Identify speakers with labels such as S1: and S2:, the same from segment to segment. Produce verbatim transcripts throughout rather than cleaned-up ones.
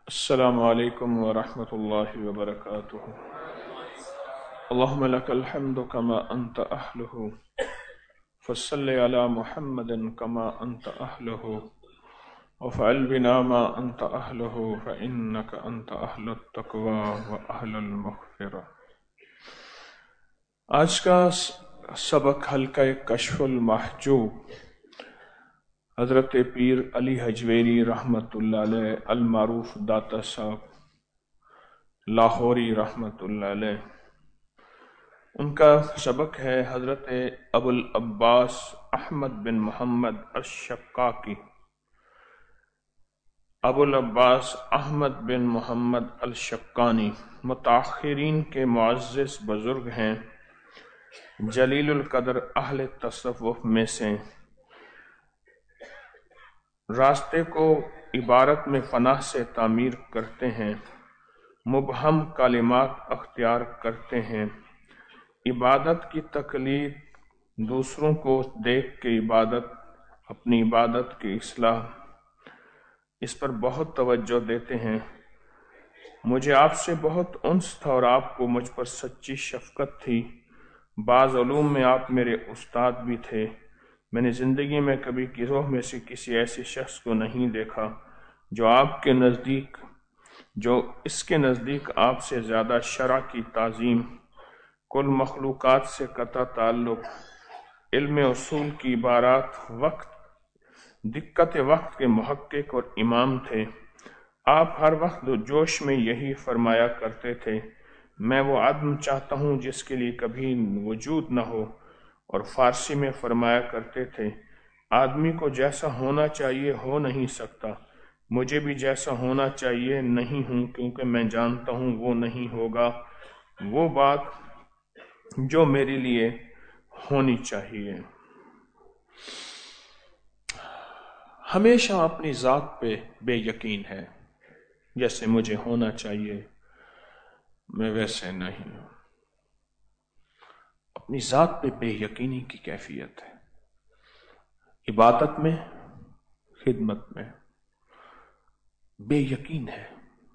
S1: السلام علیکم ورحمۃ اللہ وبرکاتہ۔ اللہم لک الحمد کما انت اہلہ فصل علی محمد کما انت اہلہ وفعل بنا ما انت اہلہ فانک انت اہل التقوی واہل المغفرہ۔ آج کا سبق حلقہ کشف المحجوب حضرت پیر علی حجویری رحمۃ اللہ علیہ المعروف داتا صاحب لاہوری رحمۃ اللہ علیہ، ان کا سبق ہے حضرت ابو العباس احمد بن محمد الشقاقی۔ ابو العباس احمد بن محمد الشقانی متاخرین کے معزز بزرگ ہیں، جلیل القدر اہل تصوف میں سے۔ راستے کو عبارت میں پناہ سے تعمیر کرتے ہیں، مبہم کلمات اختیار کرتے ہیں، عبادت کی تقلید، دوسروں کو دیکھ کے عبادت، اپنی عبادت کی اصلاح، اس پر بہت توجہ دیتے ہیں۔ مجھے آپ سے بہت انس تھا اور آپ کو مجھ پر سچی شفقت تھی۔ بعض علوم میں آپ میرے استاد بھی تھے۔ میں نے زندگی میں کبھی گروہ میں سے کسی ایسے شخص کو نہیں دیکھا جو آپ کے نزدیک جو اس کے نزدیک آپ سے زیادہ شرع کی تعظیم، کل مخلوقات سے قطع تعلق، علم اصول کی عبارات، وقت دقت وقت کے محقق اور امام تھے۔ آپ ہر وقت دو جوش میں یہی فرمایا کرتے تھے، میں وہ عدم چاہتا ہوں جس کے لیے کبھی وجود نہ ہو، اور فارسی میں فرمایا کرتے تھے، آدمی کو جیسا ہونا چاہیے ہو نہیں سکتا، مجھے بھی جیسا ہونا چاہیے نہیں ہوں، کیونکہ میں جانتا ہوں وہ نہیں ہوگا وہ بات جو میرے لیے ہونی چاہیے۔ ہمیشہ اپنی ذات پہ بے یقین ہے، جیسے مجھے ہونا چاہیے میں ویسے نہیں ہوں۔ اپنی ذات پہ بے یقینی کی کیفیت ہے، عبادت میں، خدمت میں بے یقین ہے۔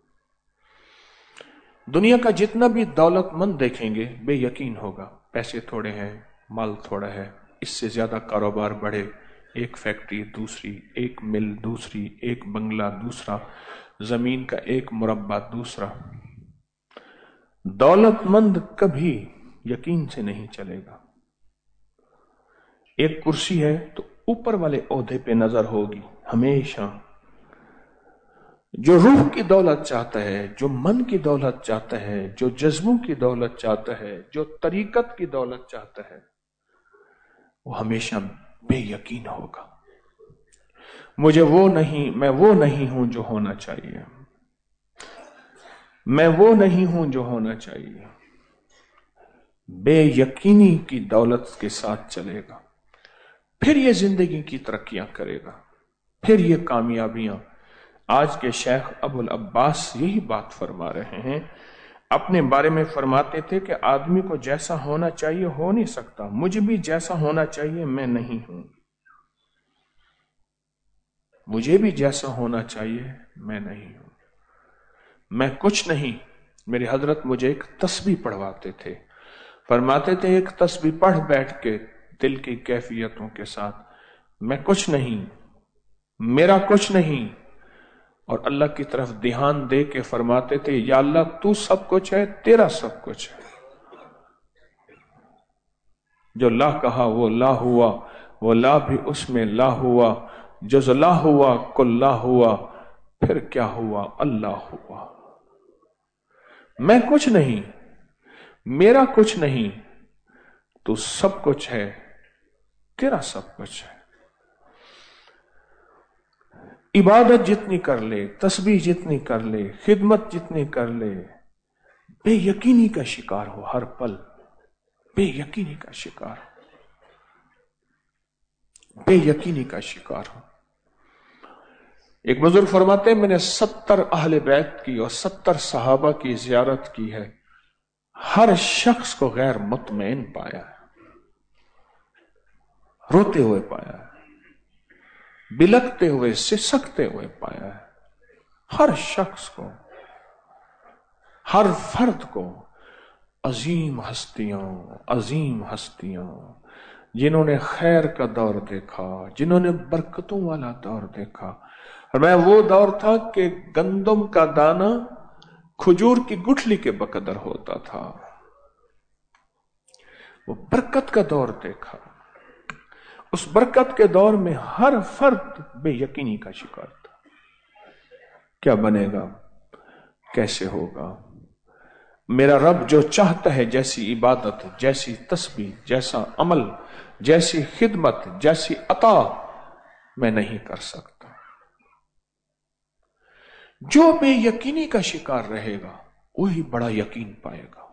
S1: دنیا کا جتنا بھی دولت مند دیکھیں گے بے یقین ہوگا، پیسے تھوڑے ہیں، مال تھوڑا ہے، اس سے زیادہ کاروبار بڑھے، ایک فیکٹری دوسری، ایک مل دوسری، ایک بنگلہ دوسرا، زمین کا ایک مربع دوسرا۔ دولت مند کبھی یقین سے نہیں چلے گا۔ ایک کرسی ہے تو اوپر والے عہدے پہ نظر ہوگی ہمیشہ۔ جو روح کی دولت چاہتا ہے، جو من کی دولت چاہتا ہے، جو جذبوں کی دولت چاہتا ہے، جو طریقت کی دولت چاہتا ہے، وہ ہمیشہ بے یقین ہوگا۔ مجھے وہ نہیں، میں وہ نہیں ہوں جو ہونا چاہیے، میں وہ نہیں ہوں جو ہونا چاہیے۔ بے یقینی کی دولت کے ساتھ چلے گا، پھر یہ زندگی کی ترقیاں کرے گا، پھر یہ کامیابیاں۔ آج کے شیخ ابو العباس یہی بات فرما رہے ہیں، اپنے بارے میں فرماتے تھے کہ آدمی کو جیسا ہونا چاہیے ہو نہیں سکتا، مجھے بھی جیسا ہونا چاہیے میں نہیں ہوں، مجھے بھی جیسا ہونا چاہیے میں نہیں ہوں، میں کچھ نہیں۔ میرے حضرت مجھے ایک تسبیح پڑھواتے تھے، فرماتے تھے ایک تسبیح پڑھ بیٹھ کے دل کی کیفیتوں کے ساتھ، میں کچھ نہیں، میرا کچھ نہیں، اور اللہ کی طرف دھیان دے کے فرماتے تھے یا اللہ تو سب کچھ ہے، تیرا سب کچھ ہے۔ جو لا کہا وہ لا ہوا، وہ لا بھی اس میں لا ہوا، جز لا ہوا کل لا ہوا، پھر کیا ہوا اللہ ہوا۔ میں کچھ نہیں، میرا کچھ نہیں، تو سب کچھ ہے، تیرا سب کچھ ہے۔ عبادت جتنی کر لے، تسبیح جتنی کر لے، خدمت جتنی کر لے، بے یقینی کا شکار ہو، ہر پل بے یقینی کا شکار ہو، بے یقینی کا شکار ہو۔ ایک بزرگ فرماتے ہیں میں نے ستر اہل بیت کی اور ستر صحابہ کی زیارت کی ہے، ہر شخص کو غیر مطمئن پایا ہے، روتے ہوئے پایا ہے، بلکتے ہوئے، سسکتے ہوئے پایا ہے، ہر شخص کو، ہر فرد کو عظیم ہستیاں عظیم ہستیاں جنہوں نے خیر کا دور دیکھا، جنہوں نے برکتوں والا دور دیکھا. اور میں وہ دور تھا کہ گندم کا دانہ کھجور کی گٹھلی کے بقدر ہوتا تھا. وہ برکت کا دور دیکھا. اس برکت کے دور میں ہر فرد بے یقینی کا شکار تھا. کیا بنے گا، کیسے ہوگا؟ میرا رب جو چاہتا ہے، جیسی عبادت، جیسی تسبیح، جیسا عمل، جیسی خدمت، جیسی عطا میں نہیں کر سکتا. جو بے یقینی کا شکار رہے گا وہی بڑا یقین پائے گا.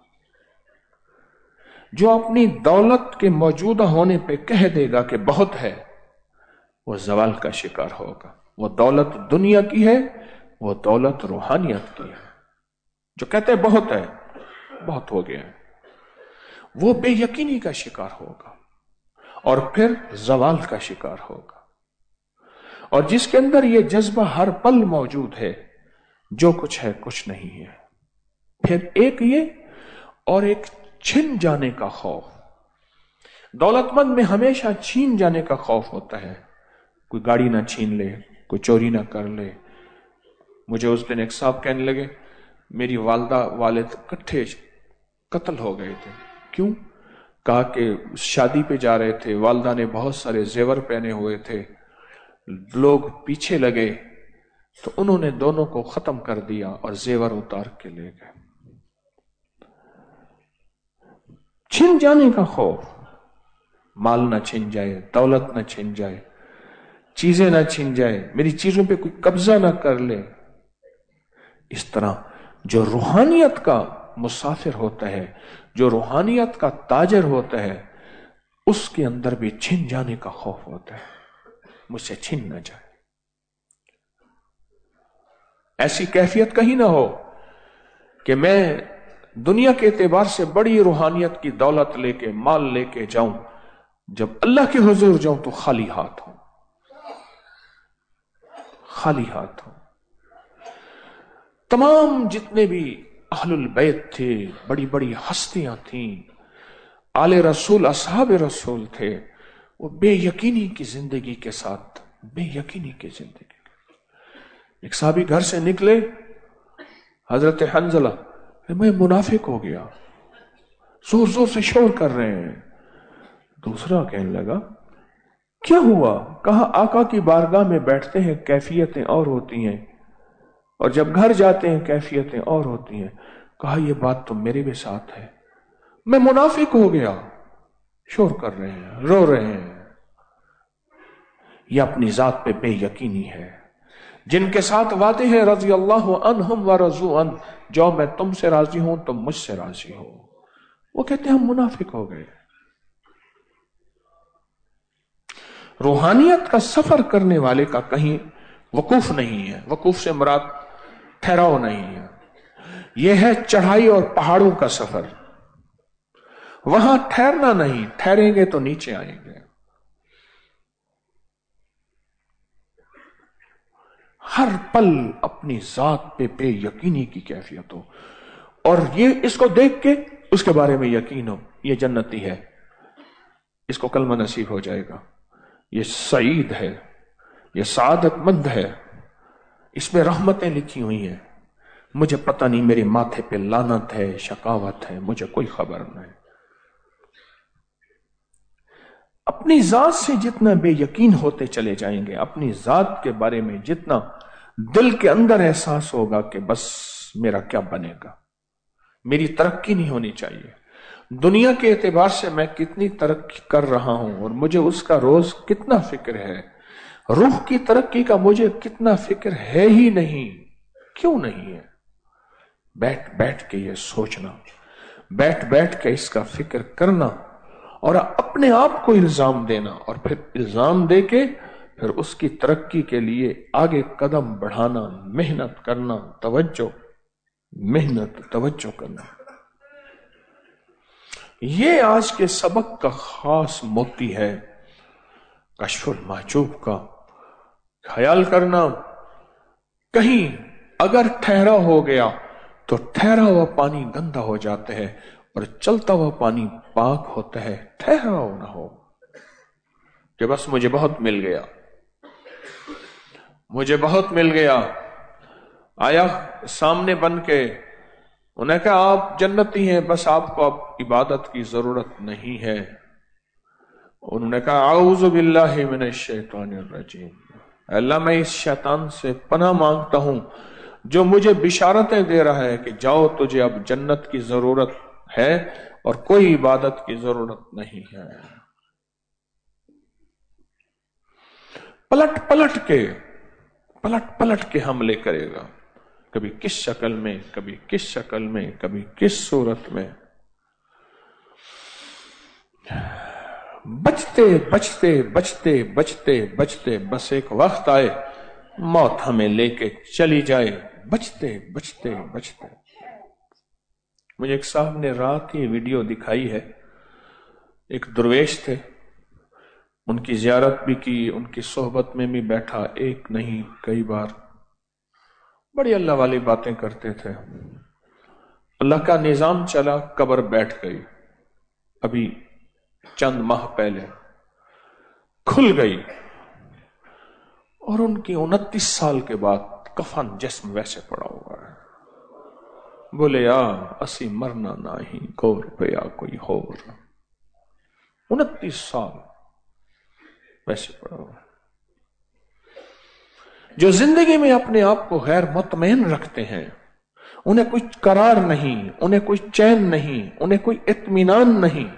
S1: جو اپنی دولت کے موجودہ ہونے پہ کہہ دے گا کہ بہت ہے، وہ زوال کا شکار ہوگا. وہ دولت دنیا کی ہے، وہ دولت روحانیت کی ہے. جو کہتے ہیں بہت ہے، بہت ہو گیا ہے، وہ بے یقینی کا شکار ہوگا اور پھر زوال کا شکار ہوگا. اور جس کے اندر یہ جذبہ ہر پل موجود ہے، جو کچھ ہے کچھ نہیں ہے. پھر ایک یہ اور ایک چھن جانے کا خوف. دولت مند میں ہمیشہ چھین جانے کا خوف ہوتا ہے. کوئی گاڑی نہ چھین لے، کوئی چوری نہ کر لے. مجھے اس دن ایک صاحب کہنے لگے میری والدہ والد کٹھے قتل ہو گئے تھے. کیوں؟ کہا کہ شادی پہ جا رہے تھے، والدہ نے بہت سارے زیور پہنے ہوئے تھے، لوگ پیچھے لگے تو انہوں نے دونوں کو ختم کر دیا اور زیور اتار کے لے گئے. چھن جانے کا خوف. مال نہ چھن جائے، دولت نہ چھن جائے، چیزیں نہ چھن جائے، میری چیزوں پہ کوئی قبضہ نہ کر لے. اس طرح جو روحانیت کا مسافر ہوتا ہے، جو روحانیت کا تاجر ہوتا ہے، اس کے اندر بھی چھن جانے کا خوف ہوتا ہے. مجھ سے چھن نہ جائے. ایسی کیفیت کہیں نہ ہو کہ میں دنیا کے اعتبار سے بڑی روحانیت کی دولت لے کے، مال لے کے جاؤں، جب اللہ کے حضور جاؤں تو خالی ہاتھ ہوں. خالی ہاتھ ہوں. تمام جتنے بھی اہل البیت تھے، بڑی بڑی ہستیاں تھیں، آل رسول، اصحاب رسول تھے، وہ بے یقینی کی زندگی کے ساتھ، بے یقینی کی زندگی. ایک صحابی گھر سے نکلے، حضرت حنظلہ، میں منافق ہو گیا، زور زور سے شور کر رہے ہیں. دوسرا کہنے لگا کیا ہوا؟ کہا آقا کی بارگاہ میں بیٹھتے ہیں کیفیتیں اور ہوتی ہیں، اور جب گھر جاتے ہیں کیفیتیں اور ہوتی ہیں. کہا یہ بات تو میرے بھی ساتھ ہے، میں منافق ہو گیا. شور کر رہے ہیں، رو رہے ہیں. یہ اپنی ذات پہ بے یقینی ہے. جن کے ساتھ وعدے ہیں رضی اللہ عنہم ورضوا عنہ، جو میں تم سے راضی ہوں تم مجھ سے راضی ہو، وہ کہتے ہیں ہم منافق ہو گئے. روحانیت کا سفر کرنے والے کا کہیں وقوف نہیں ہے. وقوف سے مراد ٹھہراؤ نہیں ہے. یہ ہے چڑھائی اور پہاڑوں کا سفر. وہاں ٹھہرنا نہیں، ٹھہریں گے تو نیچے آئیں گے. ہر پل اپنی ذات پہ بے یقینی کی کیفیت ہو، اور یہ اس کو دیکھ کے اس کے بارے میں یقین ہو یہ جنتی ہے، اس کو کلمہ نصیب ہو جائے گا، یہ سعید ہے، یہ سعادت مند ہے، اس میں رحمتیں لکھی ہوئی ہیں. مجھے پتہ نہیں میرے ماتھے پہ لعنت ہے، شقاوت ہے، مجھے کوئی خبر نہیں. اپنی ذات سے جتنا بے یقین ہوتے چلے جائیں گے، اپنی ذات کے بارے میں جتنا دل کے اندر احساس ہوگا کہ بس میرا کیا بنے گا، میری ترقی نہیں ہونی چاہیے، دنیا کے اعتبار سے میں کتنی ترقی کر رہا ہوں اور مجھے اس کا روز کتنا فکر ہے، روح کی ترقی کا مجھے کتنا فکر ہے ہی نہیں. کیوں نہیں ہے؟ بیٹھ بیٹھ کے یہ سوچنا، بیٹھ بیٹھ کے اس کا فکر کرنا اور اپنے آپ کو الزام دینا، اور پھر الزام دے کے پھر اس کی ترقی کے لیے آگے قدم بڑھانا، محنت کرنا، توجہ محنت توجہ کرنا. یہ آج کے سبق کا خاص موتی ہے، کشف المحجوب کا. خیال کرنا کہیں اگر ٹھہرا ہو گیا تو ٹھہرا ہوا پانی گندا ہو جاتا ہے اور چلتا ہوا پانی پاک ہوتا ہے. ٹھہرا ہو نہ ہو کہ بس مجھے بہت مل گیا, مجھے بہت مل گیا. آیا سامنے بن کے, انہیں کہا آپ جنتی ہیں, بس آپ کو اب عبادت کی ضرورت نہیں ہے. انہوں نے کہا اعوذ باللہ من الشیطان الرجیم, اللہ میں اس شیطان سے پناہ مانگتا ہوں جو مجھے بشارتیں دے رہا ہے کہ جاؤ تجھے اب جنت کی ضرورت ہے اور کوئی عبادت کی ضرورت نہیں ہے. پلٹ پلٹ کے پلٹ پلٹ کے حملے کرے گا, کبھی کس شکل میں, کبھی کس شکل میں, کبھی کس صورت میں. بچتے بچتے بچتے بچتے بچتے بس ایک وقت آئے موت ہمیں لے کے چلی جائے. بچتے بچتے بچتے مجھے ایک صاحب نے رات یہ ویڈیو دکھائی ہے. ایک درویش تھے, ان کی زیارت بھی کی, ان کی صحبت میں بھی بیٹھا, ایک نہیں کئی بار. بڑی اللہ والی باتیں کرتے تھے. اللہ کا نظام چلا, قبر بیٹھ گئی. ابھی چند ماہ پہلے کھل گئی اور ان کی انتیس سال کے بعد کفن جسم ویسے پڑا ہوا ہے. بولے یا اسی مرنا نہیں گور پیا کوئی ہور. انتیس سال ویسے پڑا ہوا. جو زندگی میں اپنے آپ کو غیر مطمئن رکھتے ہیں, انہیں کوئی قرار نہیں, انہیں کوئی چین نہیں, انہیں کوئی اطمینان نہیں.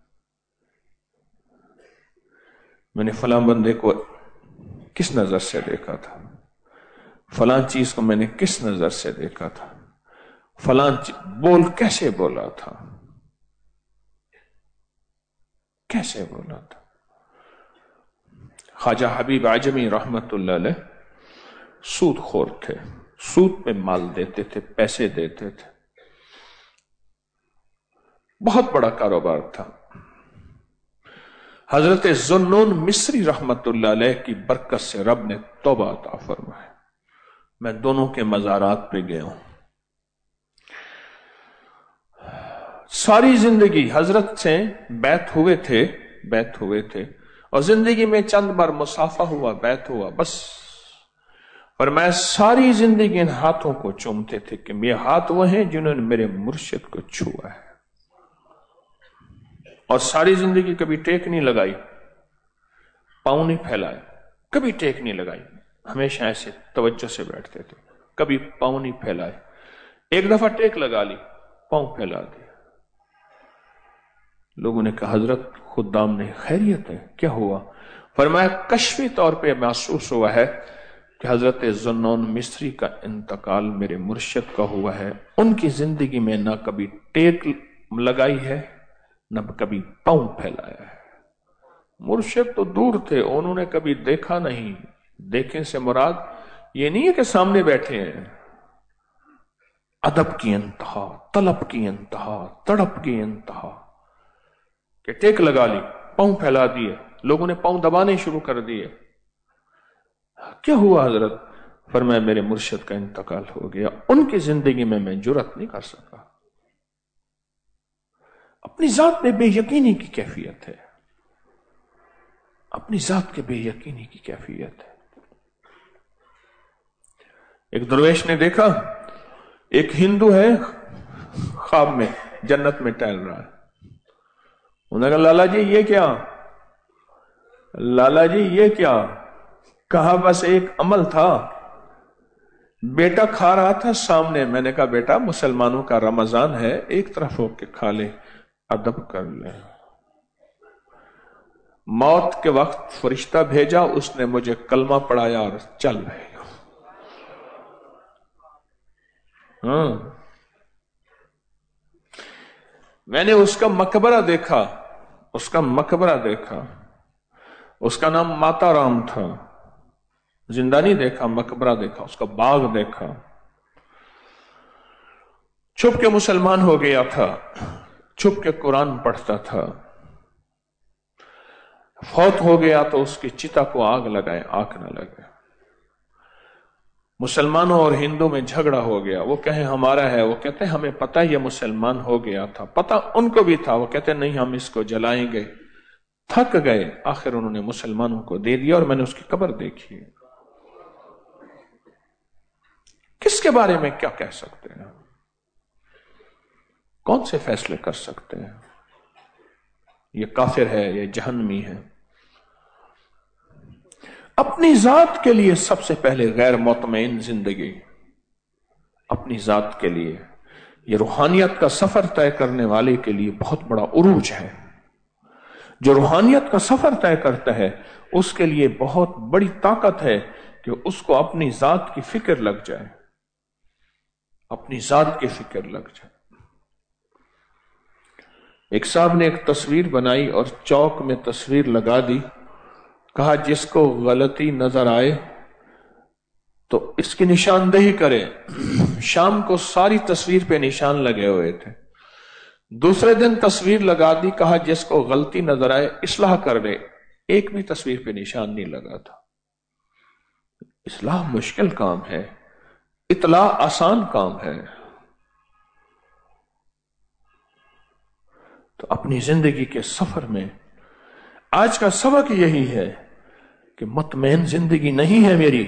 S1: میں نے فلاں بندے کو کس نظر سے دیکھا تھا, فلاں چیز کو میں نے کس نظر سے دیکھا تھا, فلاں بول کیسے بولا تھا, کیسے بولا تھا. خواجہ حبیب اعجمی رحمت اللہ علیہ سود خور تھے, سود پہ مال دیتے تھے, پیسے دیتے تھے, بہت بڑا کاروبار تھا. حضرت ذوالنون مصری رحمت اللہ علیہ کی برکت سے رب نے توبہ عطا فرمائے. میں دونوں کے مزارات پہ گیا ہوں. ساری زندگی حضرت سے بیعت ہوئے تھے بیعت ہوئے تھے اور زندگی میں چند بار مصافحہ ہوا, بیعت ہوا, بس. اور میں ساری زندگی ان ہاتھوں کو چومتے تھے کہ یہ ہاتھ وہ ہیں جنہوں نے میرے مرشد کو چھوا ہے. اور ساری زندگی کبھی ٹیک نہیں لگائی, پاؤں نہیں پھیلائے, کبھی ٹیک نہیں لگائی, ہمیشہ ایسے توجہ سے بیٹھتے تھے, کبھی پاؤں نہیں پھیلائے. ایک دفعہ ٹیک لگا لی, پاؤں پھیلا دیا. لوگوں نے کہا حضرت خدام نے خیریت ہے, کیا ہوا؟ فرمایا کشفی طور پہ محسوس ہوا ہے کہ حضرت ذوالنون مصری کا انتقال میرے مرشد کا ہوا ہے. ان کی زندگی میں نہ کبھی ٹیک لگائی ہے نہ کبھی پاؤں پھیلایا ہے. مرشد تو دور تھے, انہوں نے کبھی دیکھا نہیں. دیکھیں سے مراد یہ نہیں ہے کہ سامنے بیٹھے ہیں. ادب کی انتہا, طلب کی انتہا, تڑپ کی انتہا کہ ٹیک لگا لی, پاؤں پھیلا دیے, لوگوں نے پاؤں دبانے شروع کر دیے. کیا ہوا حضرت؟ فرمایا میرے مرشد کا انتقال ہو گیا. ان کی زندگی میں میں جرأت نہیں کر سکا. اپنی ذات میں بے یقینی کی کیفیت ہے, اپنی ذات کے بے یقینی کی کیفیت ہے. ایک درویش نے دیکھا ایک ہندو ہے خواب میں جنت میں ٹہل رہا ہے. انہوں نے کہا لالا جی یہ کیا, لالا جی یہ کیا؟ کہا بس ایک عمل تھا, بیٹا کھا رہا تھا سامنے, میں نے کہا بیٹا مسلمانوں کا رمضان ہے, ایک طرف ہو کے کھا لے, ادب کر لے. موت کے وقت فرشتہ بھیجا, اس نے مجھے کلمہ پڑھایا اور چل رہے. ہاں میں نے اس کا مقبرہ دیکھا, اس کا مقبرہ دیکھا, اس کا نام ماتا رام تھا. زندہ نہیں دیکھا, مقبرہ دیکھا, اس کا باغ دیکھا. چھپ کے مسلمان ہو گیا تھا, چھپ کے قرآن پڑھتا تھا. فوت ہو گیا تو اس کی چتا کو آگ لگائے, آگ نہ لگے. مسلمانوں اور ہندو میں جھگڑا ہو گیا، وہ کہیں ہمارا ہے، وہ کہتے ہیں ہمیں پتہ یہ مسلمان ہو گیا تھا، پتہ ان کو بھی تھا، وہ کہتے ہیں نہیں ہم اس کو جلائیں گے، تھک گئے، آخر انہوں نے مسلمانوں کو دے دیا اور میں نے اس کی قبر دیکھی۔ کس کے بارے میں کیا کہہ سکتے ہیں؟ کون سے فیصلے کر سکتے ہیں؟ یہ کافر ہے، یہ جہنمی ہے۔ اپنی ذات کے لیے سب سے پہلے غیر مطمئن زندگی، اپنی ذات کے لیے، یہ روحانیت کا سفر طے کرنے والے کے لیے بہت بڑا عروج ہے۔ جو روحانیت کا سفر طے کرتا ہے اس کے لیے بہت بڑی طاقت ہے کہ اس کو اپنی ذات کی فکر لگ جائے، اپنی ذات کی فکر لگ جائے۔ ایک صاحب نے ایک تصویر بنائی اور چوک میں تصویر لگا دی، کہا جس کو غلطی نظر آئے تو اس کی نشاندہی کرے۔ شام کو ساری تصویر پہ نشان لگے ہوئے تھے، دوسرے دن تصویر لگا دی، کہا جس کو غلطی نظر آئے اصلاح کر لے، ایک بھی تصویر پہ نشان نہیں لگا تھا۔ اصلاح مشکل کام ہے، اطلاع آسان کام ہے۔ تو اپنی زندگی کے سفر میں آج کا سبق یہی ہے کہ مطمئن زندگی نہیں ہے میری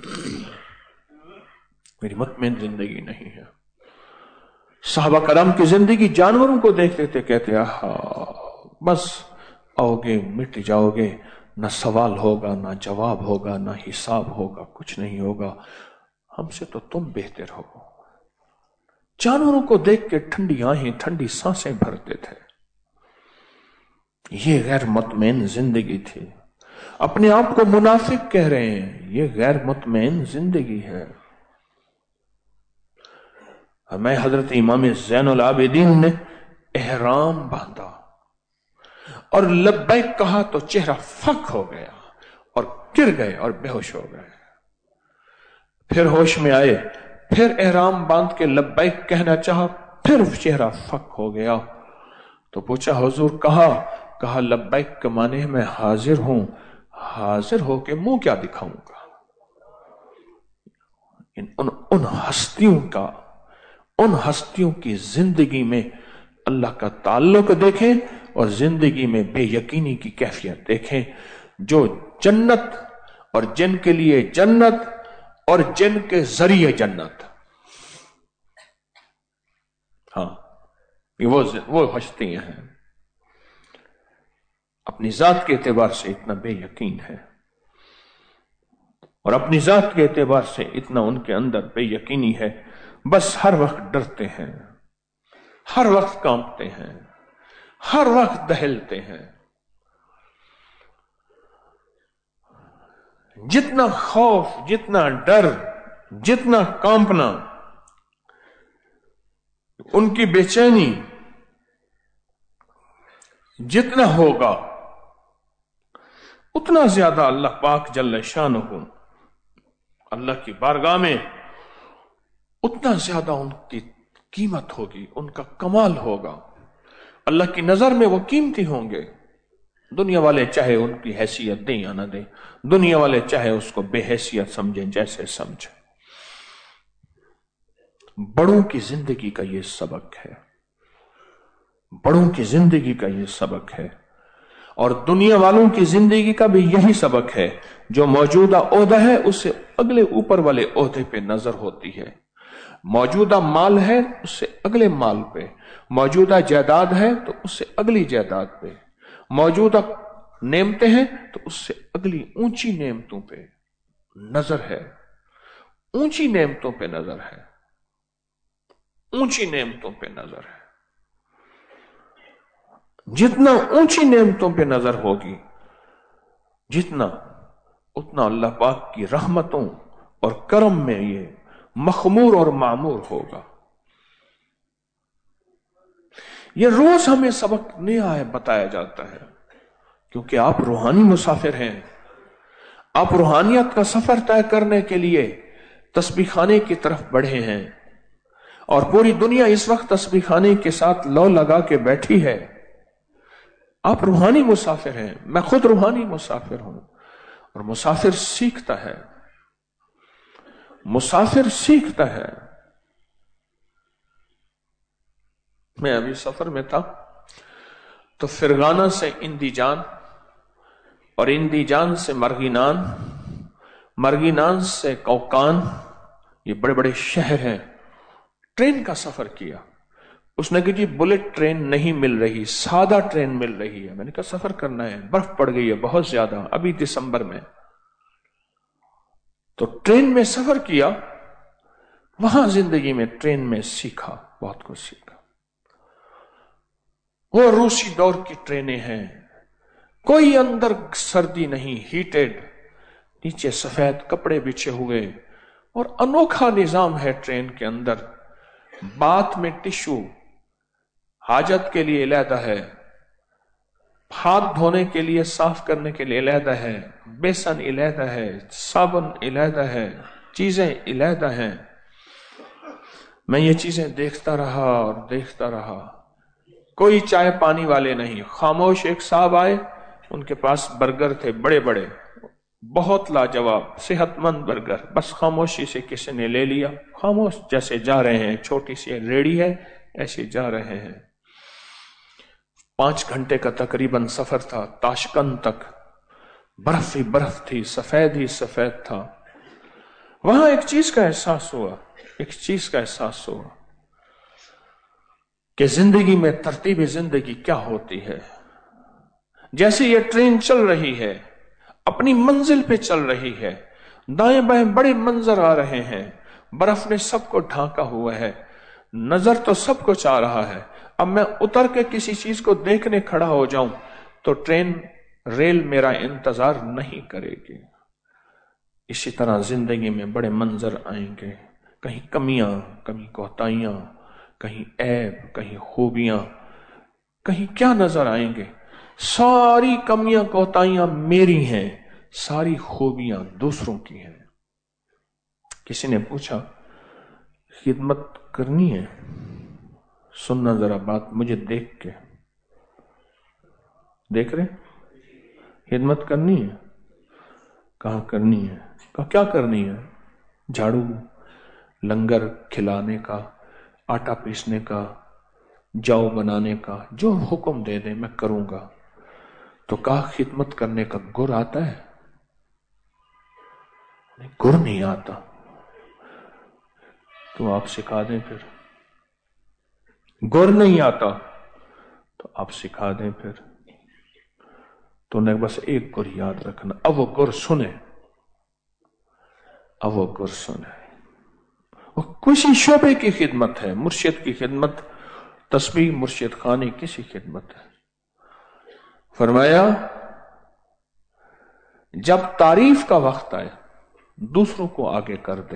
S1: میری مطمئن زندگی نہیں ہے۔ صحابہ کرام کی زندگی جانوروں کو دیکھتے تھے، کہتے آہا بس آؤ گے مٹ جاؤ گے، نہ سوال ہوگا نہ جواب ہوگا نہ حساب ہوگا، کچھ نہیں ہوگا، ہم سے تو تم بہتر ہو۔ جانوروں کو دیکھ کے ٹھنڈی آنکھیں ٹھنڈی سانسیں بھرتے تھے۔ یہ غیر مطمئن زندگی تھی۔ اپنے آپ کو منافق کہہ رہے ہیں، یہ غیر مطمئن زندگی ہے۔ میں حضرت امام زین العابدین نے احرام باندھا اور لبیک کہا تو چہرہ فک ہو گیا اور گر گئے اور بے ہوش ہو گئے۔ پھر ہوش میں آئے، پھر احرام باندھ کے لبیک کہنا چاہا، پھر چہرہ فک ہو گیا۔ تو پوچھا حضور کہا کہا لبیک کے معنی میں حاضر ہوں، حاضر ہو کے منہ کیا دکھاؤں گا؟ ان, ان, ان ہستیوں کا ان ہستیوں کی زندگی میں اللہ کا تعلق دیکھیں اور زندگی میں بے یقینی کی کیفیت دیکھیں، جو جنت اور جن کے لیے جنت اور جن کے ذریعے جنت، ہاں یہ وہ وہ ہستیاں ہیں، اپنی ذات کے اعتبار سے اتنا بے یقین ہے اور اپنی ذات کے اعتبار سے اتنا ان کے اندر بے یقینی ہے، بس ہر وقت ڈرتے ہیں، ہر وقت کانپتے ہیں، ہر وقت دہلتے ہیں۔ جتنا خوف، جتنا ڈر، جتنا کانپنا، ان کی بے چینی جتنا ہوگا اتنا زیادہ اللہ پاک جل شانہ اللہ کی بارگاہ میں اتنا زیادہ ان کی قیمت ہوگی، ان کا کمال ہوگا، اللہ کی نظر میں وہ قیمتی ہوں گے۔ دنیا والے چاہے ان کی حیثیت دیں یا نہ دیں، دنیا والے چاہے اس کو بے حیثیت سمجھیں جیسے سمجھیں۔ بڑوں کی زندگی کا یہ سبق ہے، بڑوں کی زندگی کا یہ سبق ہے، اور دنیا والوں کی زندگی کا بھی یہی سبق ہے۔ جو موجودہ عہدہ ہے اس سے اگلے اوپر والے عہدے پہ نظر ہوتی ہے، موجودہ مال ہے اس سے اگلے مال پہ، موجودہ جائیداد ہے تو اس سے اگلی جائیداد پہ، موجودہ نعمتیں ہیں تو اس سے اگلی اونچی نعمتوں پہ نظر ہے، اونچی نعمتوں پہ نظر ہے، اونچی نعمتوں پہ نظر ہے۔ جتنا اونچی نعمتوں پہ نظر ہوگی، جتنا اتنا اللہ پاک کی رحمتوں اور کرم میں یہ مخمور اور معمور ہوگا۔ یہ روز ہمیں سبق نیا ہے بتایا جاتا ہے، کیونکہ آپ روحانی مسافر ہیں، آپ روحانیت کا سفر طے کرنے کے لیے تسبیح خانے کی طرف بڑھے ہیں، اور پوری دنیا اس وقت تسبیح خانے کے ساتھ لو لگا کے بیٹھی ہے۔ آپ روحانی مسافر ہیں، میں خود روحانی مسافر ہوں، اور مسافر سیکھتا ہے، مسافر سیکھتا ہے. میں ابھی سفر میں تھا تو فرغانہ سے اندی جان اور اندی جان سے مرگینان، مرگینان سے کوکان، یہ بڑے بڑے شہر ہیں. ٹرین کا سفر کیا. اس نے کہا جی بلٹ ٹرین نہیں مل رہی، سادہ ٹرین مل رہی ہے. میں نے کہا سفر کرنا ہے، برف پڑ گئی ہے بہت زیادہ ابھی دسمبر میں. تو ٹرین میں سفر کیا. وہاں زندگی میں ٹرین میں سیکھا، بہت کچھ سیکھا. وہ روسی دور کی ٹرینیں ہیں، کوئی اندر سردی نہیں، ہیٹڈ، نیچے سفید کپڑے بچھے ہوئے، اور انوکھا نظام ہے ٹرین کے اندر. باتھ میں ٹشو حاجت کے لیے علیحدہ ہے، ہاتھ دھونے کے لیے صاف کرنے کے لیے علیحدہ ہے، بیسن علیحدہ ہے، صابن علیحدہ ہے، چیزیں علیحدہ ہیں. میں یہ چیزیں دیکھتا رہا اور دیکھتا رہا. کوئی چائے پانی والے نہیں. خاموش ایک صاحب آئے، ان کے پاس برگر تھے بڑے بڑے، بہت لاجواب صحت مند برگر. بس خاموشی سے کسی نے لے لیا، خاموش جیسے جا رہے ہیں، چھوٹی سی ریڑھی ہے ایسے جا رہے ہیں. پانچ گھنٹے کا تقریباً سفر تھا تاشکند تک. برف ہی برف تھی، سفید ہی سفید تھا. وہاں ایک چیز کا احساس ہوا، ایک چیز کا احساس ہوا کہ زندگی میں ترتیب زندگی کیا ہوتی ہے. جیسے یہ ٹرین چل رہی ہے، اپنی منزل پہ چل رہی ہے، دائیں بائیں بڑے منظر آ رہے ہیں، برف نے سب کو ڈھانکا ہوا ہے، نظر تو سب کچھ آ رہا ہے. اب میں اتر کے کسی چیز کو دیکھنے کھڑا ہو جاؤں تو ٹرین ریل میرا انتظار نہیں کرے گی. اسی طرح زندگی میں بڑے منظر آئیں گے، کہیں کمیاں، کہیں کوتاہیاں، کہیں عیب، کہیں خوبیاں، کہیں کیا نظر آئیں گے. ساری کمیاں کوتاہیاں میری ہیں، ساری خوبیاں دوسروں کی ہیں. کسی نے پوچھا خدمت کرنی ہے؟ سننا ذرا بات مجھے دیکھ کے. دیکھ رہے؟ خدمت کرنی ہے؟ کہاں کرنی ہے؟ کہا کیا کرنی ہے؟ جھاڑو، لنگر کھلانے کا، آٹا پیسنے کا، جاؤ بنانے کا، جو حکم دے دے میں کروں گا. تو کہا خدمت کرنے کا گر آتا ہے؟ گر نہیں آتا. تو آپ سکھا دیں پھر. گر نہیں آتا تو آپ سکھا دیں پھر. تو نے بس ایک گر یاد رکھنا، اب وہ گر سنے، اب وہ گر سنے. وہ کسی شعبے کی خدمت ہے، مرشد کی خدمت، تسبیح مرشد خانی کسی خدمت ہے. فرمایا جب تعریف کا وقت آئے دوسروں کو آگے کر دے،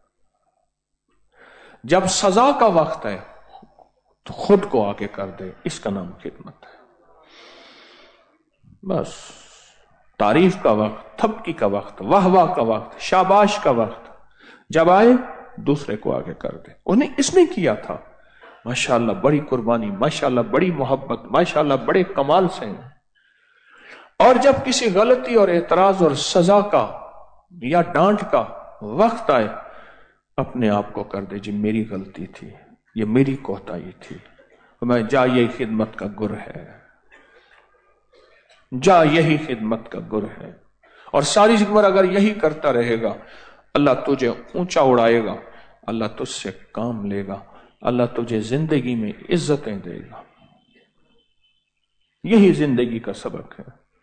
S1: جب سزا کا وقت آئے تو خود کو آگے کر دے. اس کا نام خدمت ہے. بس تعریف کا وقت، تھپکی کا وقت، واہ واہ کا وقت، شاباش کا وقت جب آئے دوسرے کو آگے کر دے. انہیں اس نے کیا تھا، ماشاءاللہ بڑی قربانی، ماشاءاللہ بڑی محبت، ماشاءاللہ بڑے کمال سے. اور جب کسی غلطی اور اعتراض اور سزا کا یا ڈانٹ کا وقت آئے اپنے آپ کو کر دے جی میری غلطی تھی، یہ میری کوتاہی تھی. میں جا یہی خدمت کا گر ہے، جا یہی خدمت کا گر ہے. اور ساری عمر اگر یہی کرتا رہے گا اللہ تجھے اونچا اڑائے گا، اللہ تجھ سے کام لے گا، اللہ تجھے زندگی میں عزتیں دے گا. یہی زندگی کا سبق ہے.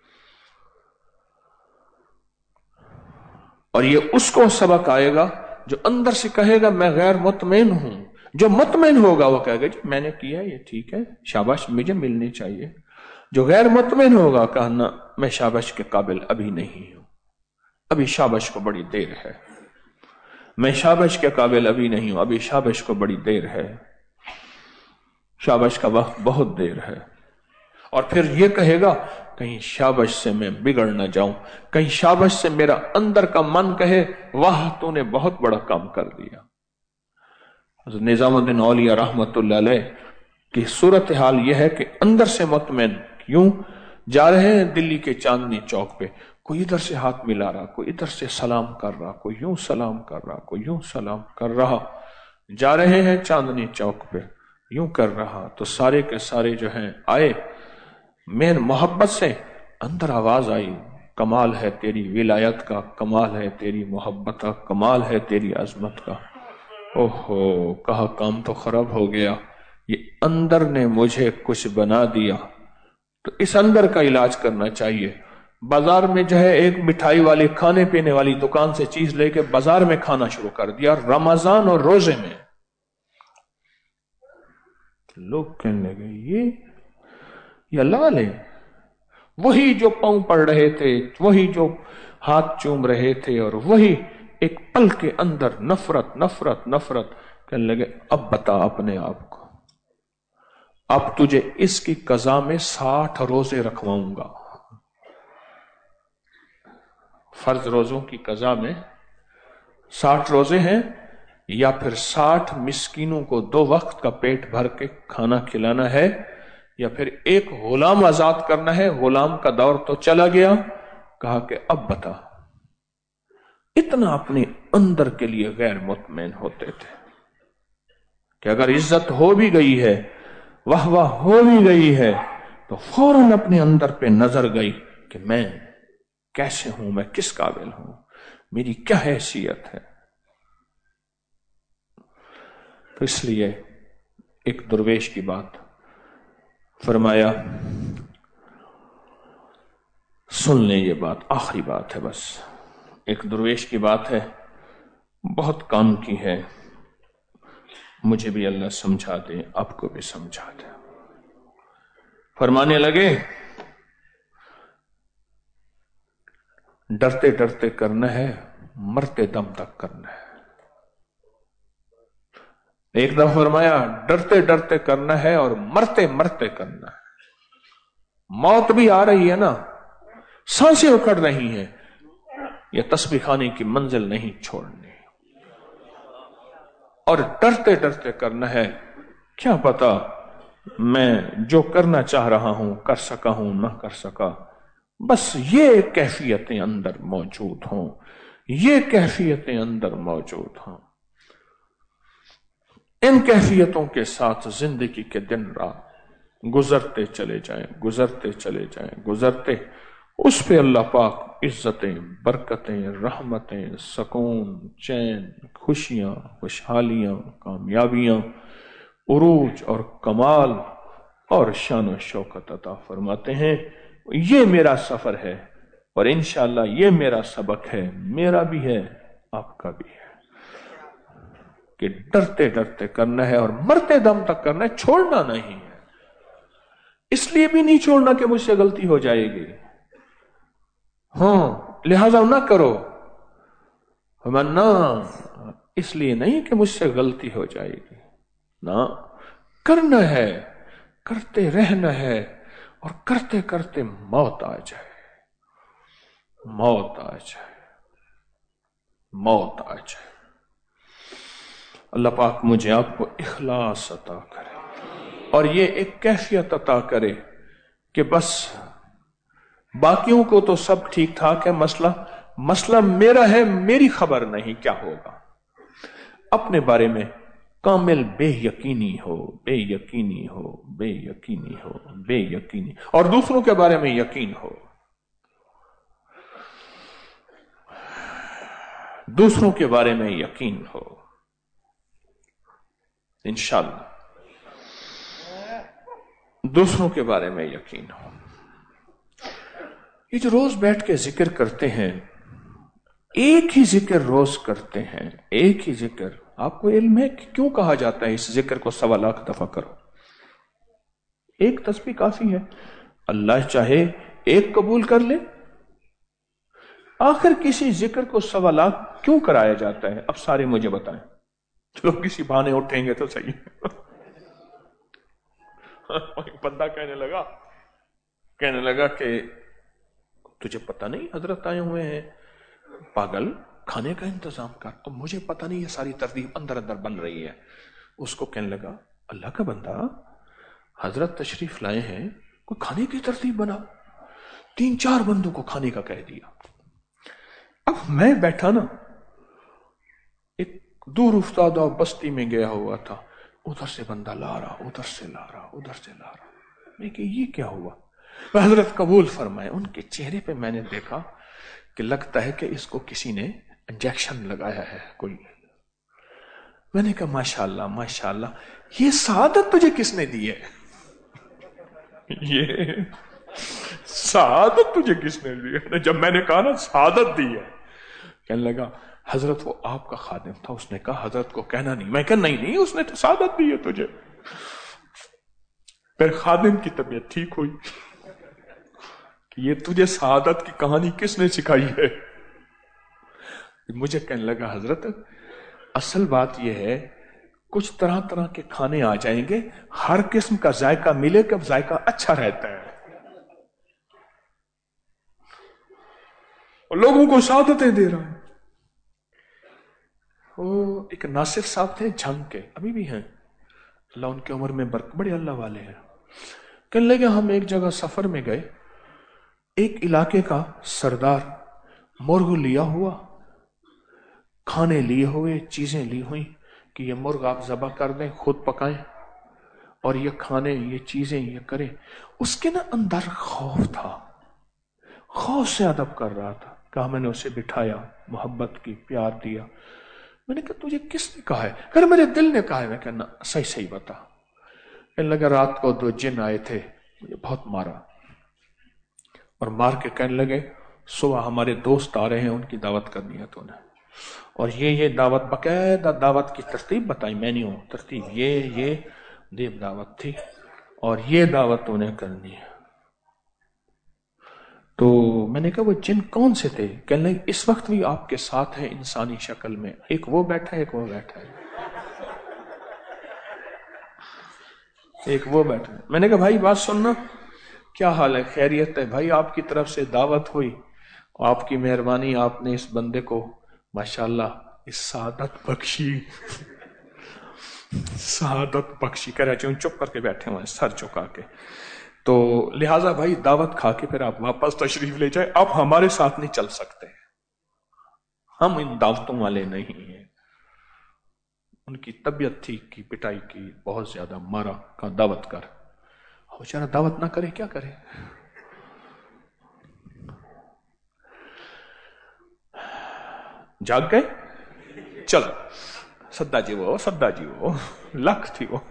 S1: اور یہ اس کو سبق آئے گا جو اندر سے کہے گا میں غیر مطمئن ہوں. جو مطمئن ہوگا وہ کہے گا جی میں نے کیا یہ ٹھیک ہے، شاباش مجھے ملنی چاہیے. جو غیر مطمئن ہوگا کہنا میں شاباش کے قابل ابھی نہیں ہوں، ابھی شاباش کو بڑی دیر ہے، میں شاباش کے قابل ابھی نہیں ہوں، ابھی شاباش کو بڑی دیر ہے، شاباش کا وقت بہت دیر ہے. اور پھر یہ کہے گا کہیں شاباش سے میں بگڑ نہ جاؤں، کہیں شاباش سے میرا اندر کا من کہے واہ تو نے بہت بڑا کام کر دیا. حضرت نظام الدین اولیاء رحمت اللہ علیہ کی صورتحال یہ ہے کہ اندر سے مطمئن. کیوں؟ جا رہے ہیں دلی کے چاندنی چوک پہ، کوئی ادھر سے ہاتھ ملا رہا، کوئی ادھر سے سلام کر رہا، کوئی یوں سلام کر رہا، کوئی یوں سلام کر رہا. جا رہے ہیں چاندنی چوک پہ، یوں کر رہا تو سارے کے سارے جو ہیں آئے. میں محبت سے اندر آواز آئی، کمال ہے تیری ولایت کا، کمال ہے تیری محبت کا، کمال ہے تیری عظمت کا. اوہو، کہا کام تو خراب ہو گیا، یہ اندر نے مجھے کچھ بنا دیا. تو اس اندر کا علاج کرنا چاہیے. بازار میں جو ہے ایک مٹھائی والی کھانے پینے والی دکان سے چیز لے کے بازار میں کھانا شروع کر دیا رمضان اور روزے میں. لوگ کہنے لگے یہ یہ اللہ والے، وہی جو پاؤں پڑ رہے تھے، وہی جو ہاتھ چوم رہے تھے، اور وہی ایک پل کے اندر نفرت نفرت نفرت. کہنے لگے اب بتا اپنے آپ کو، اب تجھے اس کی قضا میں ساٹھ روزے رکھواؤں گا. فرض روزوں کی قضا میں ساٹھ روزے ہیں، یا پھر ساٹھ مسکینوں کو دو وقت کا پیٹ بھر کے کھانا کھلانا ہے، یا پھر ایک غلام آزاد کرنا ہے. غلام کا دور تو چلا گیا. کہا کہ اب بتا. اتنا اپنے اندر کے لیے غیر مطمئن ہوتے تھے کہ اگر عزت ہو بھی گئی ہے، واہ واہ ہو بھی گئی ہے، تو فوراً اپنے اندر پہ نظر گئی کہ میں کیسے ہوں، میں کس قابل ہوں، میری کیا حیثیت ہے. تو اس لیے ایک درویش کی بات فرمایا، سن لیں یہ بات، آخری بات ہے بس. ایک درویش کی بات ہے، بہت کام کی ہے، مجھے بھی اللہ سمجھا دے، آپ کو بھی سمجھا دے. فرمانے لگے ڈرتے ڈرتے کرنا ہے، مرتے دم تک کرنا ہے. ایک دفعہ فرمایا ڈرتے ڈرتے کرنا ہے اور مرتے مرتے کرنا ہے. موت بھی آ رہی ہے نا، سانسیں اکھڑ رہی ہیں، یہ تسبیح خانے کی منزل نہیں چھوڑنی، اور ڈرتے ڈرتے کرنا ہے. کیا پتا میں جو کرنا چاہ رہا ہوں کر سکا ہوں نہ کر سکا، بس یہ کیفیتیں اندر موجود ہوں، یہ کیفیتیں اندر موجود ہوں. ان کیفیتوں کے ساتھ زندگی کے دن رات گزرتے چلے جائیں، گزرتے چلے جائیں، گزرتے. اس پہ اللہ پاک عزتیں، برکتیں، رحمتیں، سکون، چین، خوشیاں، خوشحالیاں، کامیابیاں، عروج اور کمال اور شان و شوکت عطا فرماتے ہیں. یہ میرا سفر ہے، اور انشاءاللہ یہ میرا سبق ہے، میرا بھی ہے، آپ کا بھی ہے، کہ ڈرتے ڈرتے کرنا ہے اور مرتے دم تک کرنا ہے، چھوڑنا نہیں ہے. اس لیے بھی نہیں چھوڑنا کہ مجھ سے غلطی ہو جائے گی، ہاں لہذا نہ کرو. نہ، اس لیے نہیں کہ مجھ سے غلطی ہو جائے گی، نہ، کرنا ہے، کرتے رہنا ہے، اور کرتے کرتے موت آ جائے، موت آ جائے، موت آ جائے. اللہ پاک مجھے آپ کو اخلاص عطا کرے، اور یہ ایک کیفیت عطا کرے کہ بس باقیوں کو تو سب ٹھیک ٹھاک ہے، مسئلہ مسئلہ میرا ہے، میری خبر نہیں کیا ہوگا. اپنے بارے میں کامل بے یقینی ہو، بے یقینی ہو، بے یقینی ہو، بے یقینی، اور دوسروں کے بارے میں یقین ہو، دوسروں کے بارے میں یقین ہو. انشاءاللہ دوسروں کے بارے میں یقین ہو. یہ جو روز بیٹھ کے ذکر کرتے ہیں، ایک ہی ذکر روز کرتے ہیں، ایک ہی ذکر. آپ کو علم ہے کہ کیوں کہا جاتا ہے اس ذکر کو سوا لاکھ دفعہ کرو؟ ایک تسبیح کافی ہے، اللہ چاہے ایک قبول کر لے. آخر کسی ذکر کو سوا لاکھ کیوں کرایا جاتا ہے؟ اب سارے مجھے بتائیں. چلو کسی بہانے اٹھیں گے تو صحیح. بندہ کہنے لگا کہنے لگا کہ تجھے پتہ نہیں حضرت آئے ہوئے ہیں؟ پاگل، کھانے کا انتظام کر. تو مجھے پتہ نہیں، یہ ساری ترتیب اندر اندر بن رہی ہے. اس کو کہنے لگا اللہ کا بندہ، حضرت تشریف لائے ہیں، کوئی کھانے کی ترتیب بنا. तीन चार बंदों को खाने का कह दिया। अब मैं बैठा ना, एक दूर उफ्तादा बस्ती में गया हुआ था, उधर से बंदा ला रहा, उधर से ला रहा, उधर से ला रहा। मैं कि ये क्या हुआ? हजरत कबूल फरमाए। उनके चेहरे पे मैंने देखा कि लगता है कि इसको किसी ने इंजेक्शन लगाया है कोई। मैंने कहा माशाल्लाह माशाल्लाह, ये सआदत तुझे किसने दी है? ये सआदत तुझे किसने दी है? जब मैंने कहा ना सआदत दी है, कहने लगा हजरत वो आपका खादिम था, उसने कहा हजरत को कहना नहीं। मैं कहा नहीं नहीं, उसने तो सआदत दी है तुझे। फिर खादिम की तबीयत ठीक हुई कि ये तुझे सआदत की कहानी किसने सिखाई है? मुझे कहने लगा हजरत असल बात यह है, कुछ तरह तरह के खाने आ जाएंगे, हर किस्म का जायका मिले, कब जायका अच्छा रहता है, और लोगों को सआदतें दे रहा है। वो एक नासिर साहब थे झंग के, अभी भी हैं, अल्लाह उनकी उम्र में बरकत, बड़े अल्लाह वाले हैं। कहने लगे हम एक जगह सफर में गए, एक इलाके का सरदार मुर्ग लिया हुआ, खाने लिए हुए, चीजें ली हुई कि ये मुर्ग आप ज़बह कर दें, खुद पकाएं और ये खाने, ये चीजें ये करें। उसके ना अंदर खौफ था, खौफ से अदब कर रहा था। कहा मैंने उसे बिठाया, मोहब्बत की, प्यार दिया। मैंने कहा तुझे किसने कहा है? अरे मेरे दिल ने कहा है। मैं कहना सही सही बता। कहने लगा रात को दो जिन आए थे, मुझे बहुत मारा, और मार के कहने लगे सुबह हमारे दोस्त आ रहे हैं, उनकी दावत करनी है तूने, और ये ये दावत, बकायदा दावत की तरतीब बताई मैंने, हूं तरतीब ये ये देव दावत थी और ये दावत उन्हें करनी है। तो मैंने कहा वो जिन कौन से थे? कहने लगे इस वक्त भी आपके साथ है इंसानी शक्ल में, एक वो बैठा है, एक वो बैठा है, एक वो बैठा है। मैंने कहा भाई बात सुनना, क्या हाल है? खैरियत है भाई, आपकी तरफ से दावत हुई, आपकी मेहरबानी, आपने इस बंदे को माशाल्लाह इस सादत बख्शी, सादत बख्शी। कह रहे चुप करके बैठे हुए सर झुका के, तो लिहाजा भाई दावत खा के फिर आप वापस तशरीफ ले जाए, आप हमारे साथ नहीं चल सकते, हम इन दावतों वाले नहीं हैं। उनकी तबीयत थी कि पिटाई की, बहुत ज्यादा मारा, कहा दावत कर। बेचारा दावत ना करे क्या करे? जाग गए, चलो सद्दा जी वो, सद्दा जी वो, लख थी वो।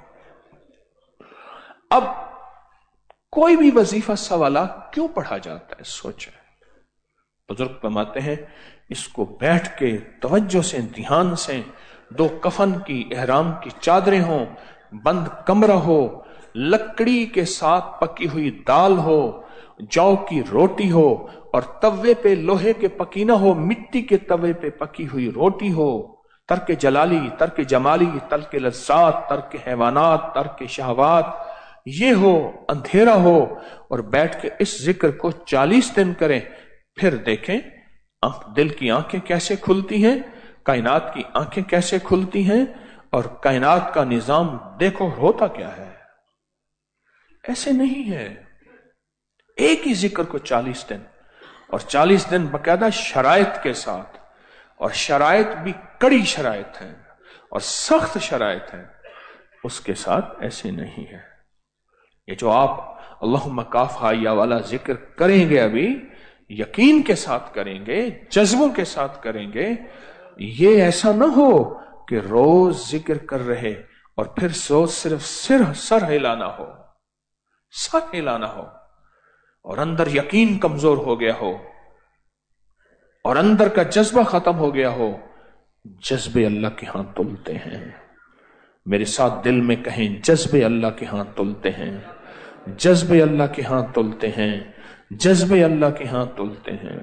S1: अब कोई भी वजीफा सवाला क्यों पढ़ा जाता है? सोचे बुजुर्ग फरमाते हैं इसको बैठ के तवज्जो से, ध्यान से, दो कफन की, एहराम की चादरें हो, बंद कमरा हो, लकड़ी के साथ पकी हुई दाल हो, जौ की रोटी हो, और तवे पे लोहे के पकी ना हो, मिट्टी के तवे पे पकी हुई रोटी हो, तर्क जलाली, तर्क जमाली, तर्क लज्जात, तर्क हैवानात, तर्क शहवात, ये हो, अंधेरा हो, और बैठ के इस जिक्र को चालीस दिन करें, फिर देखें दिल की आंखें कैसे खुलती हैं, कायनात की आंखें कैसे खुलती हैं, और कायनात का निजाम देखो होता क्या है। ऐसे नहीं है, एक ही जिक्र को चालीस दिन, और चालीस दिन बकायदा शराइत के साथ, और शराइत भी कड़ी शराइत है और सख्त शराइत है, उसके साथ ऐसे नहीं है। ये जो आप अल्लाहुम्मा काफ़ा या वाला जिक्र करेंगे, अभी यकीन के साथ करेंगे, जज्बों के साथ करेंगे, ये ऐसा ना हो कि रोज जिक्र कर रहे और फिर सोच सिर्फ सिर सर हिलाना हो, सर हिलाना हो, और अंदर यकीन कमजोर हो गया हो, और अंदर का जज्बा खत्म हो गया हो। जज्बे अल्लाह के हाथ तुलते हैं। मेरे साथ दिल में कहें, जज्बे अल्लाह के हाथ तुलते हैं, जज्बे अल्लाह के हाथ तुलते हैं, जज्बे अल्लाह के हाथ तुलते हैं।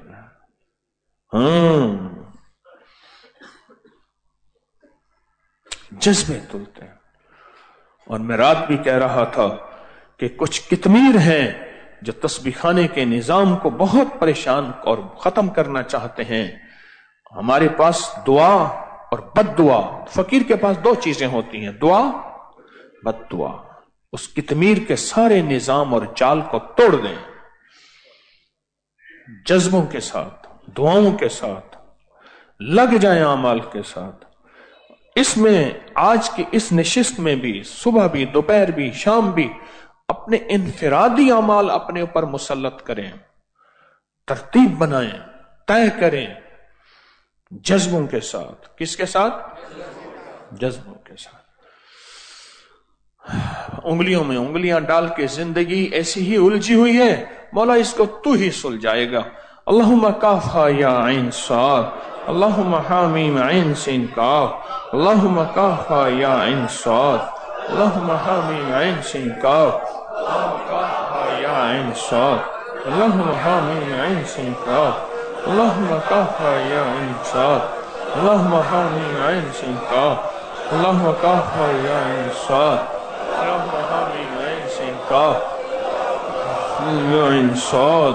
S1: हाँ, जज्बे तुलते हैं। और मैं रात भी कह रहा था कि कुछ कितमीर हैं जो तस्बीखाने के निजाम को बहुत परेशान और खत्म करना चाहते हैं। हमारे पास दुआ और बद्दुआ, फकीर के पास दो चीजें होती हैं, दुआ बद्दुआ। उस कितमीर के सारे निजाम और चाल को तोड़ दें। जज्बों के साथ, दुआओं के साथ लग जाए, अमाल के साथ। इसमें आज की इस निशिस्त में भी, सुबह भी, दोपहर भी, शाम भी, अपने इनफिरादी अमाल अपने ऊपर मुसल्लत करें, तरतीब बनाएं, तय करें, जज्बों के साथ। किसके साथ? जज्बों के साथ। उंगलियों में उंगलियां डाल के जिंदगी ऐसी ही उलझी हुई है, मौला इसको तू ही सुलझाएगा। अल्लाहुम्मा काफा या ऐन साद, अल्लाहुम्मा हामीम ऐन सिन काफ, अल्लाहुम्मा काफा या ऐन साद, अल्लाहुम्मा हामीम ऐन सिन काफ, काफा या ऐन साद, अल्लाहुम्मा हामीम ऐन सिन काफ, अल्लाहुम्मा काफा या ऐन साद, अल्लाहुम्मा हामीम ऐन सिन काफ, अल्लाहुम्मा काफा या ऐन साद, अल्लाहुम्मा हामीम ऐन सिन काफ, या ऐन साद,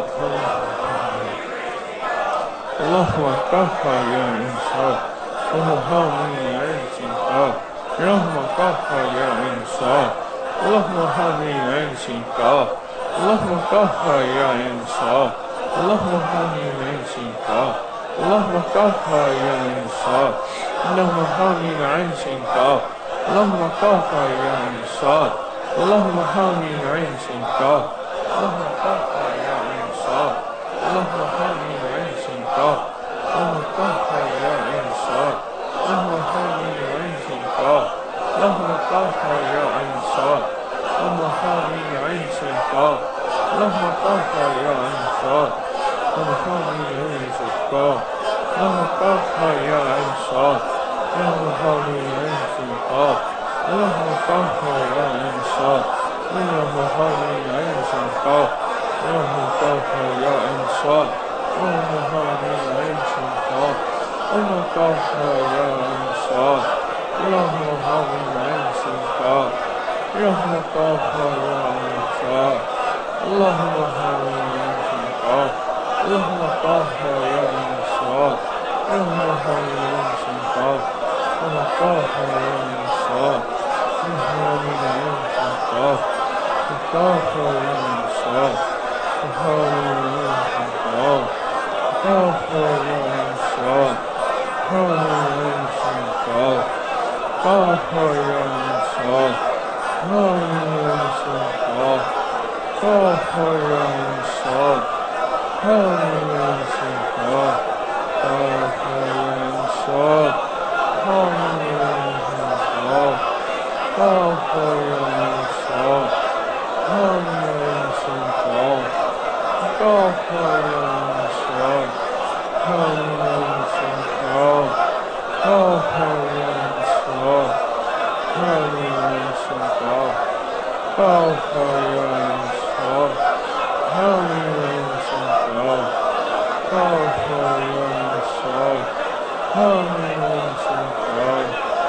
S1: अल्लाहुम्मा काफा या ऐन साद, अल्लाहुम्मा हामीम ऐन सिन काफ, अल्लाहुम्मा काफा या ऐन साद, अल्लाहुम्मा हामीम ऐन सिन काफ, अल्लाहुम्मा काफा या ऐन साद, अल्लाहुम्मा हामीम ऐन सिन काफ, अल्लाहुम्मा काफा या ऐन साद, अल्लाहुम्मा हामीम ऐन सिन काफ, अल्लाहुम्मा काफा या ऐन साद, अल्लाहुम्मा हामीम ऐन सिन काफ, अल्लाहुम्मा काफा या ऐन साद, अल्लाहुम्मा हामीम ऐन सिन काफ, अल्लाहुम्मा काफा या ऐन साद, अल्लाहुम्मा हामीम ऐन सिन काफ, अल्लाहुम्मा काफा या ऐन साद, अल्लाहुम्मा हामीम ऐन सिन काफ, अल्लाहुम्मा काफा या ऐन साद, अल्लाहुम्मा हामीम ऐन सिन काफ, अल्लाहुम्मा काफा या ऐन साद, अल्लाहुम्मा हामीम ऐन सिन काफ, अल्लाहुम्मा काफा या ऐन साद, अल्लाहुम्मा हामीम ऐन सिन काफ, अल्लाहुम्मा काफा या ऐन साद, अल्लाहुम्मा हामीम ऐन सिन काफ, अल्लाहुम्मा काफा या ऐन साद, अल्लाहुम्मा हामीम ऐन सिन काफ, अल्लाहुम्मा काफा या ऐन साद, अल्लाहुम्मा हामीम ऐन सिन काफ, अल्लाहुम्मा काफा या ऐन साद, अल्लाहुम्मा हामीम ऐन सिन काफ, अल्लाहुम्मा काफा या ऐन साद, अल्लाहुम्मा हामीम ऐन सिन काफ, काफा या ऐन साद, हामीम ऐन सिन काफ, काफा या ऐन साद, हामीम ऐन सिन काफ, काफा या ऐन साद, हामीम ऐन सिन काफ, काफा या ऐन साद, हामीम ऐन सिन काफ, काफा या ऐन साद, हामीम ऐन सिन काफ, काफा या ऐन साद, हामीम ऐन सिन काफ, काफा या ऐन साद, हामीम ऐन सिन काफ, काफा या ऐन साद, हामीम ऐन सिन काफ, काफा या ऐन साद, हामीम ऐन सिन काफ, काफा या ऐन साद, हामीम ऐन सिन काफ,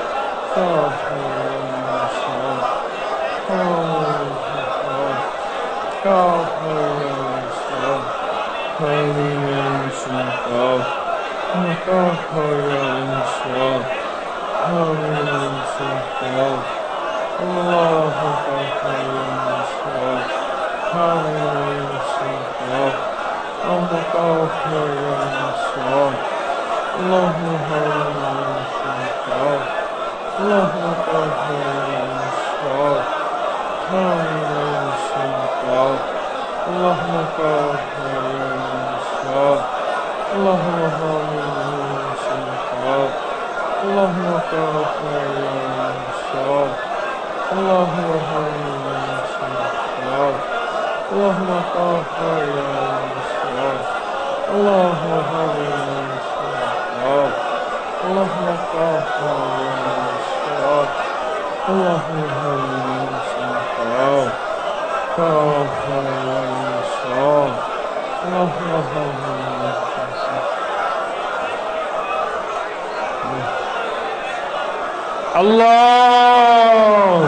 S1: काफा या ऐन साद, हामीम ऐन सिन काफ, काफा या ऐन साद, हामीम ऐन सिन काफ, काफा या ऐन साद, हामीम ऐन सिन काफ, अल्लाहु काफा या ऐन साद, हामीम ऐन सिन काफ, अल्लाहु काफा या ऐन साद, अल्लाहु हामीम ऐन सिन काफ, अल्लाहु काफा या ऐन साद, हामीम ऐन सिन काफ, अल्लाहु काफा या ऐन साद, अल्लाहु हामीम ऐन सिन काफ, अल्लाहु काफा या ऐन साद, अल्लाहु हामीम ऐन सिन काफ, अल्लाहु काफा या ऐन साद, अल्लाहु हामीम ऐन सिन काफ, अल्लाहु काफा या ऐन साद, अल्लाहु हामीम ऐन सिन काफ, काफा या ऐन साद, अल्लाहु हामीम ऐन सिन काफ। अल्लाह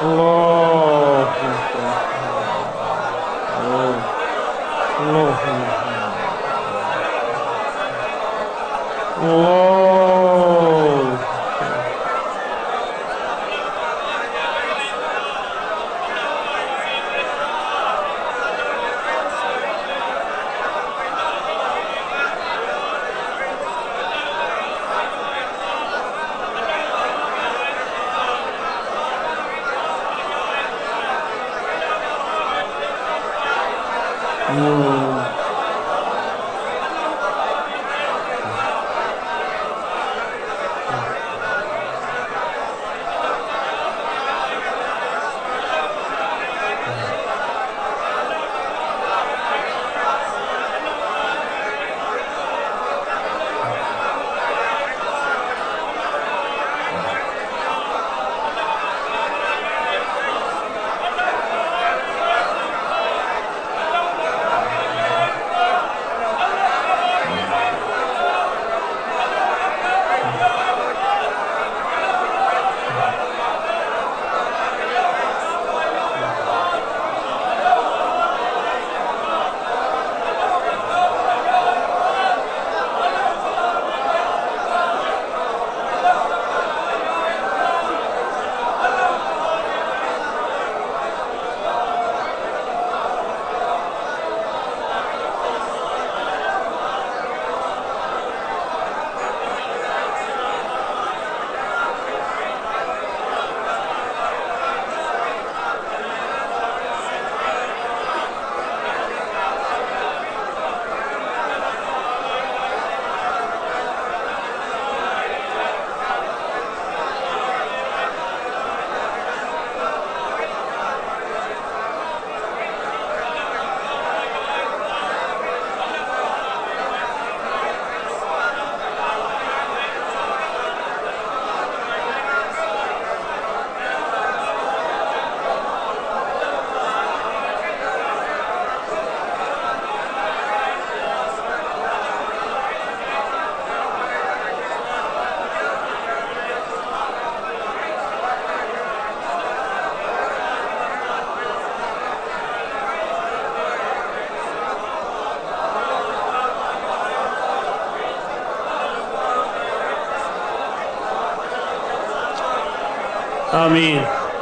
S1: اللہ اللہ اللہ آمین.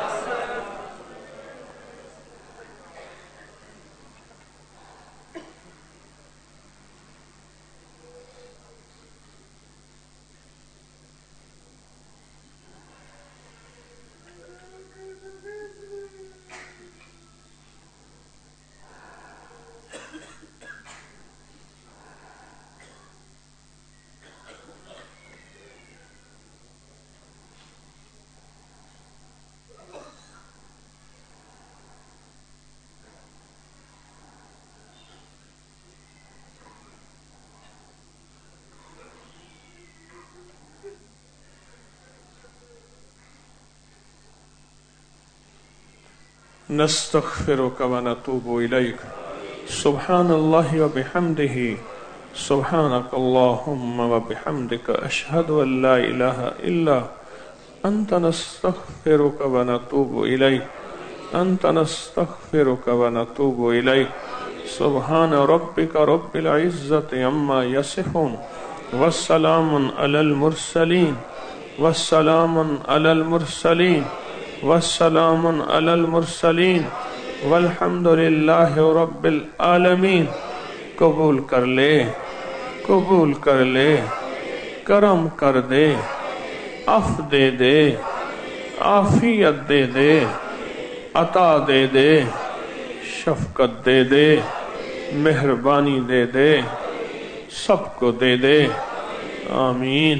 S1: نستغفرك ونتوب إليك. سبحان الله وبحمده. سبحانك اللهم وبحمدك أشهد أن لا إله إلا أنت. نستغفرك ونتوب إليك. أنت نستغفرك ونتوب إليك. سبحان ربك رب العزة عما يصفون والسلام على المرسلين والسلام على المرسلين والسلام على المرسلین والحمد للہ رب العالمین. قبول کر لے قبول کر لے کرم کر دے عف دے دے عافیت دے دے عطا دے دے شفقت دے دے مہربانی دے دے سب کو دے دے. آمین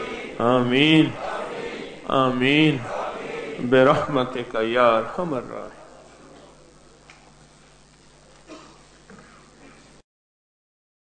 S1: آمین آمین برحمتک یا ارحم الراحمین.